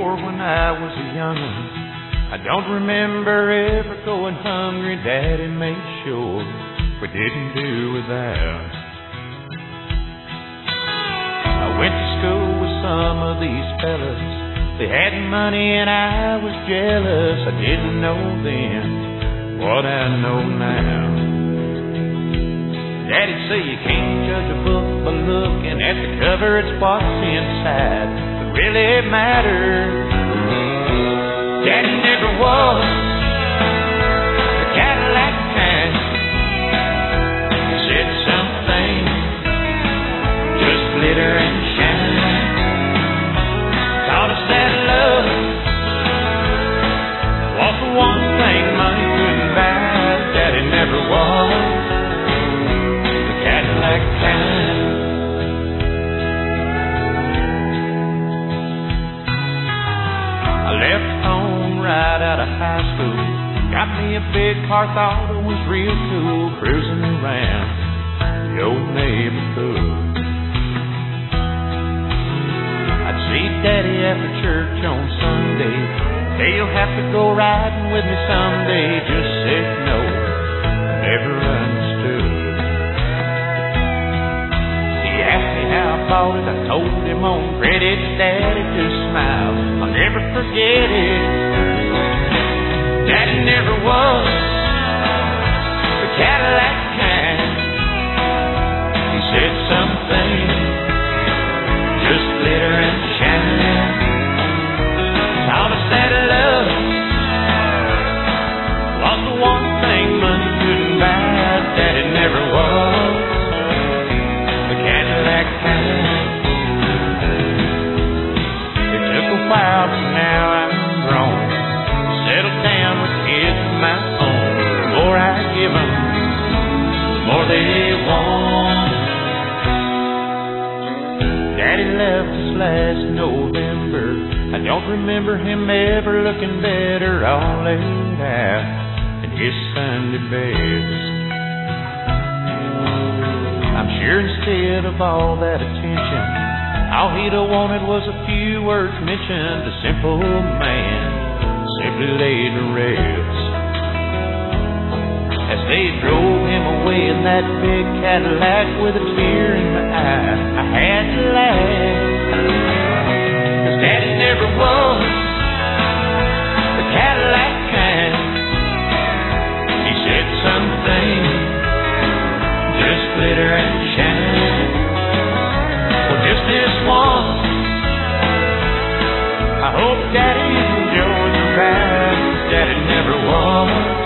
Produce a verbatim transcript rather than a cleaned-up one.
store when I was a young'un. I don't remember ever going hungry. Daddy made sure we didn't do without. I went to school with some of these fellas. They had money and I was jealous. I didn't know then what I know now. Daddy'd say you can't judge a book by looking at the cover. It's what's inside that really matters. Daddy never was the Cadillac kind. He said some things just glitter and shine. Taught us that love was the one thing money couldn't buy. Daddy never was the Cadillac kind. I left home right out of high school. Got me a big car, thought it was real cool. Cruising around the old neighborhood. I'd see Daddy after church on Sunday. He'll have to go riding with me someday. Just said no, never understood. He asked me how I bought it. I told him on credit. Daddy just smiled. I'll never forget it. Daddy never was the Cadillac kind. He said some things just glitter and shine. Taught us that love was the one thing money couldn't buy. Daddy never was the Cadillac kind. It took a while, but now I'm grown. Settled down with kids of my own. The more I give them, the more they want. Daddy left us last November. I don't remember him ever looking better, all laid out in his Sunday best. I'm sure instead of all that attention, all he'd have wanted was a few words mentioned. A simple man simply laid to rest. As they drove him away in that big Cadillac with a tear in my eye, I had to laugh. 'Cause Daddy never was the Cadillac kind. He said some things just glitter and shine. Well, just this one, I hope Daddy enjoys the ride. Daddy never was